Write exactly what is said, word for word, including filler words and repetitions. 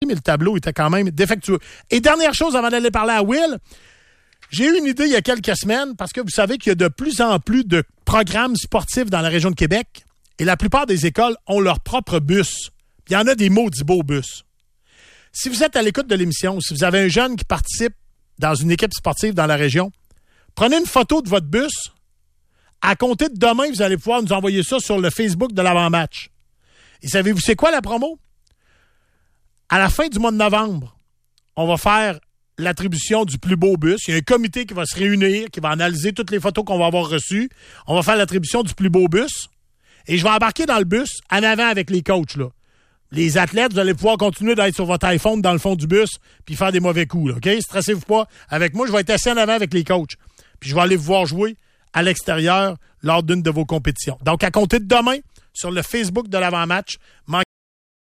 mais le tableau était quand même défectueux. Et dernière chose, avant d'aller parler à Will, j'ai eu une idée il y a quelques semaines, parce que vous savez qu'il y a de plus en plus de programmes sportifs dans la région de Québec, et la plupart des écoles ont leur propre bus. Il y en a des maudits beaux bus. Si vous êtes à l'écoute de l'émission, si vous avez un jeune qui participe dans une équipe sportive dans la région, prenez une photo de votre bus. À compter de demain, vous allez pouvoir nous envoyer ça sur le Facebook de l'avant-match. Et savez-vous c'est quoi la promo? À la fin du mois de novembre, on va faire l'attribution du plus beau bus. Il y a un comité qui va se réunir, qui va analyser toutes les photos qu'on va avoir reçues. On va faire l'attribution du plus beau bus. Et je vais embarquer dans le bus en avant avec les coachs, là. Les athlètes, vous allez pouvoir continuer d'être sur votre iPhone dans le fond du bus puis faire des mauvais coups, là, OK? Stressez-vous pas. Avec moi, je vais être assis en avant avec les coachs. Puis je vais aller vous voir jouer à l'extérieur lors d'une de vos compétitions. Donc, à compter de demain, sur le Facebook de l'avant-match,